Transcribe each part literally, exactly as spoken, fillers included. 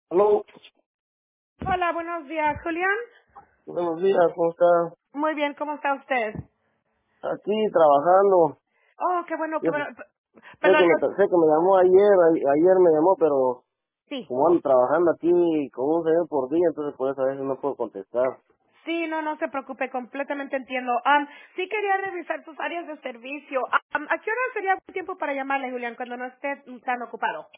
Aló, Hola, buenos días, Julián. buenos días, ¿cómo está? Muy bien, ¿cómo está usted? Aquí trabajando. Oh, qué bueno, qué Yo bueno. sé P- que Perdón, me, yo... sé que me llamó ayer, a- ayer me llamó, pero Sí. como ando trabajando aquí con un señor por día, entonces por eso a veces no puedo contestar. Sí, no, no se preocupe, completamente entiendo. Um, sí quería revisar sus áreas de servicio. Um, ¿A qué hora sería buen tiempo para llamarle, Julián, cuando no esté tan ocupado?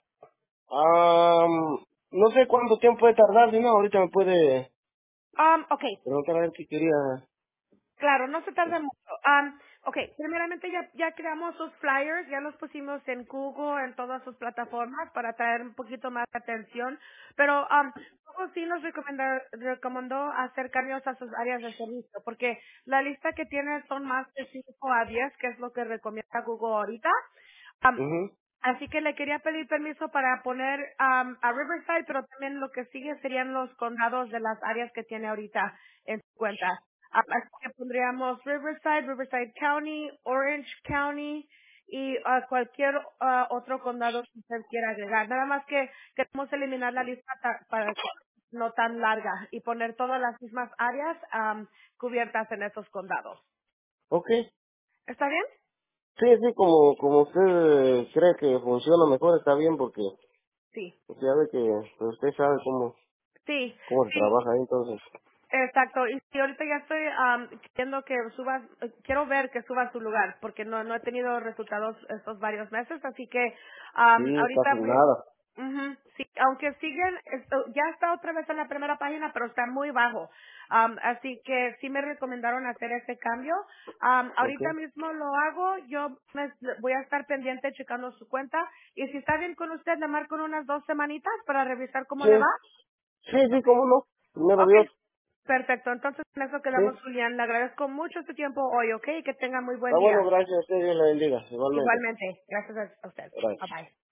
Ah, no sé cuánto tiempo puede tardar, si no, ahorita me puede Um, ok, preguntar a ver qué quería. claro, no se tarda mucho. Um, ok, primeramente ya, ya creamos sus flyers, ya los pusimos en Google, en todas sus plataformas para traer un poquito más de atención, pero um, Google sí nos recomenda- recomendó hacer cambios a sus áreas de servicio, porque la lista que tiene son más de cinco a diez, que es lo que recomienda Google ahorita. Um, Mhm, Así que le quería pedir permiso para poner um, a Riverside, pero también lo que sigue serían los condados de las áreas que tiene ahorita en su cuenta. Ah, así que pondríamos Riverside, Riverside County, Orange County y ah, cualquier ah, otro condado que usted quiera agregar. Nada más que queremos eliminar la lista ta- para que no tan larga y poner todas las mismas áreas am, cubiertas en esos condados. okay. ¿Está bien? Sí, sí, como, como usted eh, cree que funciona mejor, está bien, porque Sí. pues, ya ve que pues, usted sabe cómo, Sí, cómo se sí. trabaja ahí, entonces. Exacto, y si ahorita ya estoy am, queriendo que subas, eh, quiero ver que suba a su lugar, porque no no he tenido resultados estos varios meses, así que am, Sí, ahorita casi voy, nada. ujú, sí, aunque siguen, esto- ya está otra vez en la primera página, pero está muy bajo, Am, así que sí me recomendaron hacer ese cambio. Am, ahorita Okay. mismo lo hago, yo me- voy a estar pendiente checando su cuenta, y si está bien con usted, le marco en unas dos semanitas para revisar cómo le Sí, va. sí, sí, cómo no. Primero Ok, Dios. perfecto. Entonces, con eso Sí. quedamos, Julián. Le agradezco mucho su tiempo hoy, ¿ok? Y que tenga muy buen Ah, bueno, día. gracias. Usted Dios le bendiga. Igualmente. Igualmente. Gracias a a usted. Gracias. Bye bye.